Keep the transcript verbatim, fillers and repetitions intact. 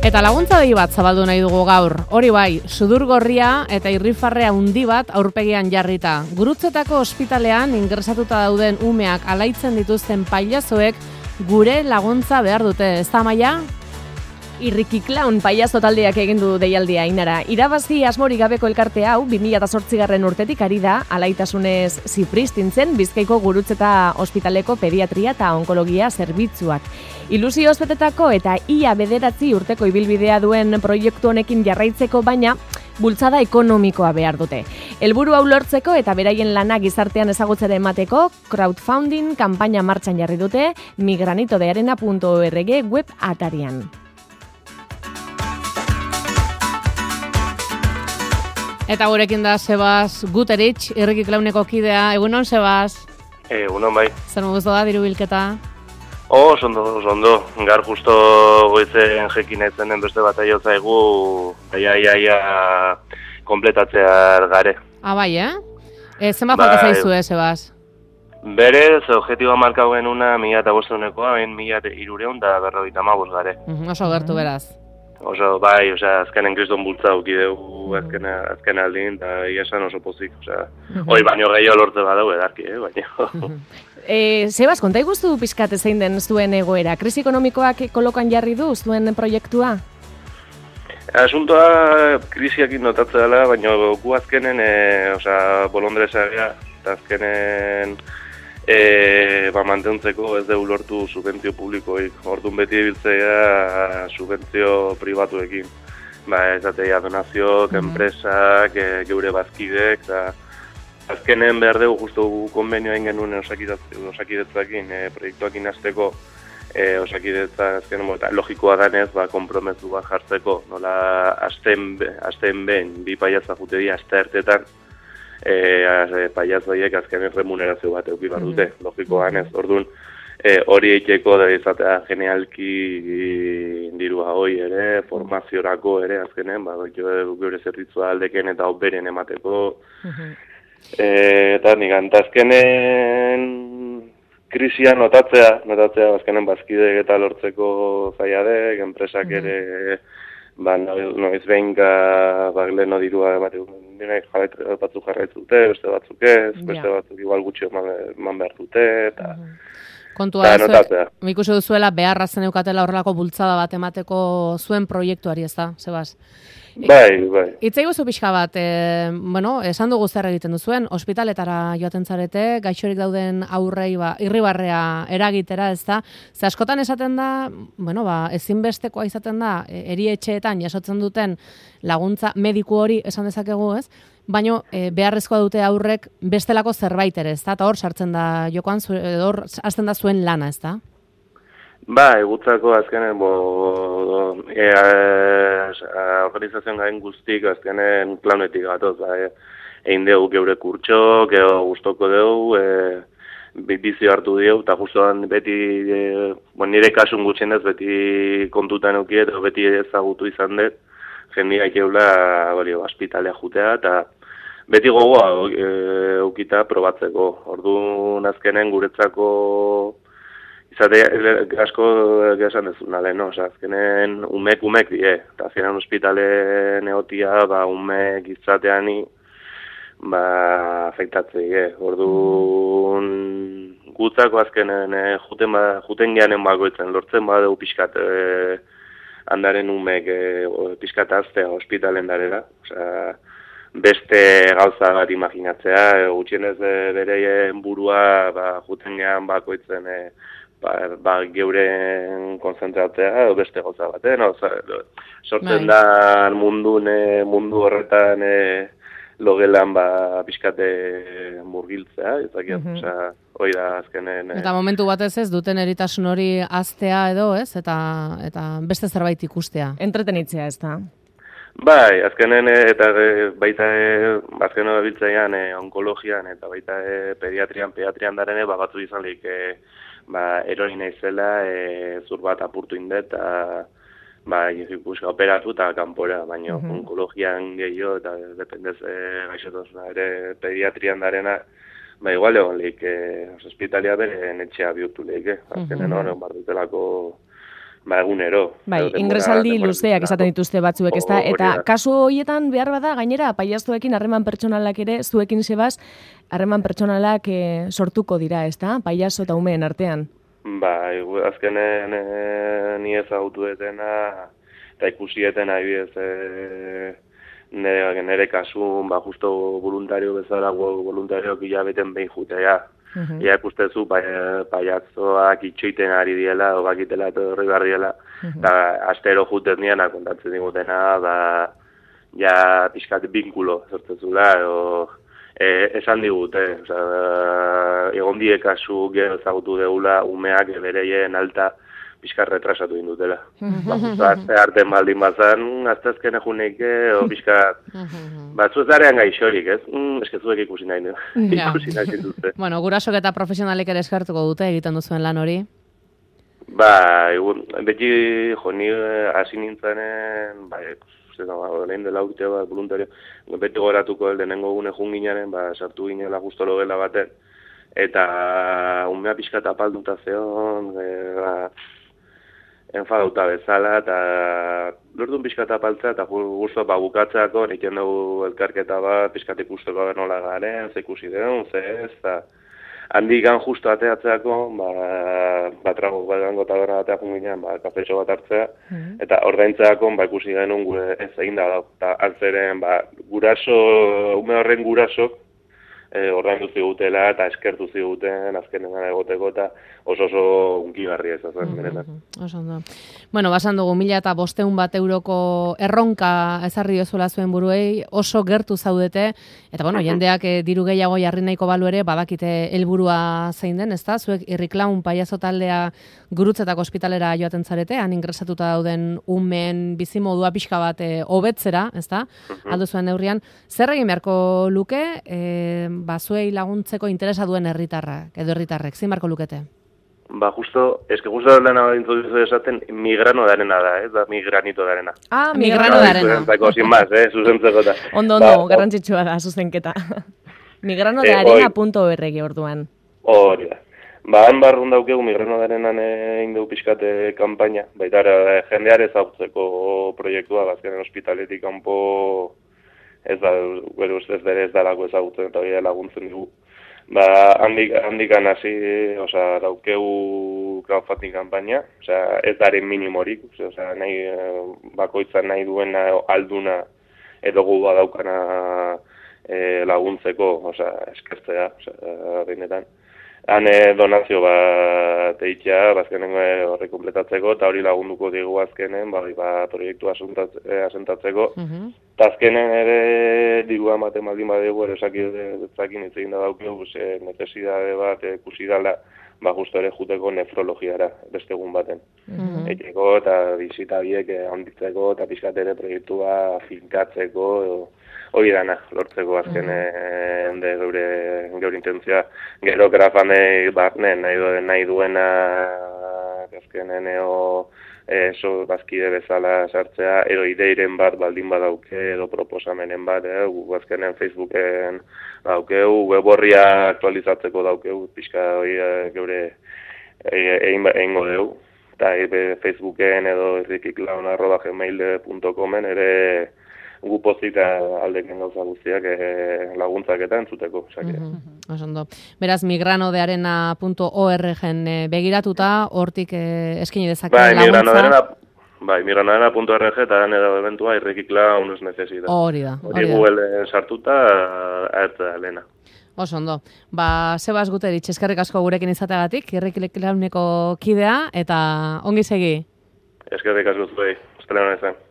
Eta laguntza dei bat zabaldu nahi dugu gaur. Hori bai, sudurgorria eta irrifarrea handi bat aurpegian jarrita. Gurutzetako ospitalean ingresatuta dauden umeak alaitzen dituzten pailazoek gure laguntza behar dute. Ez da, Amaia? Irriki Clown pailazo taldeak egin du deialdia Ainara. Irabazi asmorik gabeko elkarte hau bi mila zortzigarren urtetik ari da alaitasunez zipristintzen Bizkaiko Gurutzeta Ospitaleko pediatria eta onkologia zerbitzuak. Ilusioz betetako eta ia bederatzi urteko ibilbidea duen proiektu honekin jarraitzeko, baina bultzada ekonomikoa behar dute. Helburu hau lortzeko eta beraien lana gizartean ezagutzera emateko crowdfunding kanpaina martxan jarri dute migranitodearena puntu org web atarian. Eta gurekin da Sebas Guterich, Irriki Clowneko kidea. Egunon, Sebas? Egunon, bai. Zer mogustu da, diru bilketa? Oh, sondo, sondo. Gar justo goizen jekin etzen den beste bat aiotza egu, aia, aia, aia, kompletatzear gare. Ah, bai, eh? E, zenbat falta zaizu, eh, Sebas? Berez, objektiba markau genuna mila eta bostenekoa, bain mila irureun da berrogeita hamabos gare. Uh, oso gertu beraz. Oso, bai, osea, azkenen kriston bultza uki dugu azken, azken aldin, eta iasan oso pozik, osea, hoi baino gehiago lortze badau edarki, eh, baino. e, Sebas, konta igustu pixkat zein den zuen egoera? Krisi ekonomikoak kolokan jarri du zuen proiektua? Asuntoa krisiakin notatzea dela, baina gu azkenen, e, osea, bolondresa gara, eta azkenen E, ba, mantentzeko ez dugu lortu subentzio publikoik. Orduan beti biltzea subentzio pribatuekin. Ba, ez datea donazioak, mm-hmm. enpresak, e, geure bazkidek, eta azkenen behar dugu justu konbenioa ingenuen osakidetzakin, e, proiektuakin hasteko e, osakidetza azkenen, eta logikoa danez, ba, konpromezu bat jartzeko, nola azten, azten ben, bi paiatza jute dira azte ertetan, E, paiazoiek azkenen remunerazio bat euki behar dute, mm-hmm. logikoan ez, orduan e, hori eiteko da izatea genealki dirua hoi ere, formaziorako ere azkenen, ba, gure zerbitzua aldeken eta operen emateko, mm-hmm. e, eta nigant, azkenen krisia notatzea, notatzea azkenen bazkidek eta lortzeko zaiadek, enpresak mm-hmm. ere, ba, noiz behinka, ba, leheno dirua emateko, nire batzuk jarraitu dute, beste batzuk ez, beste ja. batzuk igual gutxi eman behar dute, eta... Uh-huh. Kontua da, ikusi duzuela beharra zen eukatela horrelako bultzada bat emateko zuen proiektuari, ez da, Sebas? Bai, bai. Itzai guzu pixka bat, e, bueno, esan dugu zer egiten duzuen, ospitaletara joaten zarete, gaixorik dauden aurrei, ba, irribarrea eragitera, ez da? Ze askotan esaten da, bueno, ba, ezinbestekoa izaten da, erietxeetan jasotzen duten laguntza mediku hori esan dezakegu, ez? Baina e, beharrezkoa dute aurrek bestelako zerbait ere, ez da? Eta hor sartzen da jokoan, hor hasten da zuen lana, ez da? Ba, egutzako azkenen, bo, e, e, organizazioan gain guztik azkenen planetik gatoz, ba, e, egin dugu geure kurtxo, geho guztoko dugu, e, bizio hartu dugu, eta justuan beti, e, bon, nire kasun gutxenez beti kontutan euki, eta beti ezagutu izan dut, jendiak eula, hori, ospitalea jutea, eta beti gogoa e, eukita probatzeko. Orduan azkenen guretzako izate asko gehasan dezuna lehen, no? Osa, azkenen umek umek die, eta azkenen ospitale neotia, ba, umek izateani, ba, afektatzei, eh? Orduan gutzako azkenen eh, juten, ba, juten geanen bagoitzen, lortzen badeu pixkat eh, handaren umek eh, pixkat aztea ospitalen darera, osea, beste gauza bat imaginatzea, gutxienez bereien burua ba, juten gean bakoitzen e, ba, ba, geuren konzentratzea, beste gauza bat, eh? No, sortzen da mundu, ne, mundu horretan e, logelan ba, pixkate murgiltzea, ezakiat, mm-hmm. osea, hoi da azkenen... Eta momentu batez ez, duten eritasun hori aztea edo, ez? Eta, eta beste zerbait ikustea. Entretenitzea, ez da? Bai, azkenen eta baita azkenen biltzaian e, onkologian eta baita e, pediatrian, pediatrian darene, ba, batzu izan lehik e, ba, erori naizela, e, zur bat apurtu indet, eta ba, ikuska operatu eta kanpora, baina uh-huh. onkologian gehiago eta dependez e, gaixotosuna ere pediatrian darena, ba, igual egon lehik, e, ospitalia bere netxea bihurtu lehik, azkenen uh-huh. hori bardutelako Ba, egunero. Bai, ingresaldi luzeak esaten dituzte batzuek, ezta? Eta kasu horietan behar bada, gainera, paiaztuekin harreman pertsonalak ere, zuekin sebaz, harreman pertsonalak e, sortuko dira, ezta? Paiazo eta umeen artean. Ba, azkenen e, ni ezagutu etena, eta ikusieten adibidez, e, nire, nire kasun, ba, justo voluntario bezala, voluntario hilabeten behin jutea. Uh-huh. Ia ikustezu paiatzoak itxoiten ari diela, o bakitela eta horri behar diela, eta uh-huh. astero juten diana kontatzen digutena, ba, ja pixkat binkulo sortzezula, o, e, esan digute, oza, egon die kasu gero ezagutu deula, umeak bereien alta pixkat retrasatu indutela. Uh-huh. Ba, azte arten baldin bazan, azte azken egunek, o pixkat, batzu ez darean gaixorik, ez? Mm, ez zuek ikusi nahi, ja. ikusi nahi zintuzte. Bueno, gurasok eta profesionalek ere eskartuko dute egiten duzuen lan hori? Ba, egun, beti, jo, ni hasi nintzenen, ba, lehen dela urte bat, voluntario, beti goratuko lehenengo gune jun ginaren, ba, sartu ginela justo logela baten, eta umea pixka tapalduta zeon, e, ba, enfadauta bezala, eta lortun pixka tapaltzea, eta guztu ba, bukatzeako, egiten dugu elkarketa bat, pixkat ikusteko nola garen, ze ikusi deun, ze ez, eta handikan justu ateatzeako, ba, batrago bat gango taberna batea junginean, ba, kafetxo bat hartzea, mm-hmm. eta ordaintzeako, ba, ikusi genuen gure ez egin da dau, eta altzeren, ba, guraso, ume horren gurasok, E, ordaindu zigutela eta eskertu ziguten azkenen gara egoteko eta oso oso unkigarria ez azuen, benetan. Oso ondo. Bueno, basan dugu, mila eta bosteun bat euroko erronka ezarri diozuela zuen buruei, oso gertu zaudete, eta bueno, jendeak e, diru gehiago jarri nahiko balu ere, badakite helburua zein den, ezta? Zuek Irriklaun paiazo taldea Gurutzetako ospitalera joaten zarete, han ingresatuta dauden umeen bizimodua pixka bat e, hobetzera, ezta? Aldu zuen neurrian, zer egin beharko luke, e, ba, zuei laguntzeko interesa duen herritarrak, edo herritarrek, zein beharko lukete? Ba, justo, eske justo lehena introduzio esaten, migrano darena da, eh? Da migranito darena. Ah, migrano darena. Zuzentzako, sin más, eh? Zuzentzeko da. Ondo, ondo, ba, garrantzitsua da, zuzenketa. migrano darena punto org orduan. Hori da. Ba, han barrun daukegu migrano darenan egin dugu pixkate kampaina, baita jendeare ezautzeko proiektua, bazkenen ospitaletik kanpo ez da, gero ustez bere ez dalako ezagutzen eta hori laguntzen dugu. Ba, handik, handikan hasi, osea, daukegu crowdfunding kampaina, osea, ez daren minimorik, osea, nahi, bakoitzan nahi duena alduna edo gu badaukana e, laguntzeko, osea, eskertzea, osea, benetan. Han donazio bat eitzea, bazkenengo horri kompletatzeko, eta hori lagunduko digu azkenen, ba, ba, proiektu asentatzeko. Uh-huh. Eta azkenen ere dirua ematen baldin badegu, ere esakin hitz egin da daukegu, necesidade bat ikusi dela, ba, justo ere juteko nefrologiara, beste egun baten. Uh-huh. Eiteko eta bizita biek handitzeko, eta pixkat ere proiektua finkatzeko, hori dana, lortzeko azkenen de geure, geure intentzia. Gero grafamei barne nahi, nahi duena azkenen eo eso bazkide bezala sartzea, edo ideiren bat baldin badauke, edo proposamenen bat, eh? Azkenen Facebooken daukeu, web horria aktualizatzeko daukeu, pixka hori geure egin egingo dugu. Eta Facebooken edo irrikiklaun arroba gmail punto comen ere gu pozik aldeken gauza guztiak e, laguntzak eta entzuteko. Mm-hmm. Osondo. Beraz, migranodearena punto org-en e, begiratuta, hortik e, eskini dezake bai, laguntza. Migranodearena, bai, migranodearena punto org eta gane edo eventua irrikikla unuz necesita. Hori da. Hori Google sartuta, eta lehena. Osondo. Ba, Sebas Guterich, eskerrik asko gurekin izateagatik, irrikiklauneko kidea, eta ongi segi. Eskerrik asko zuei, estelena izan.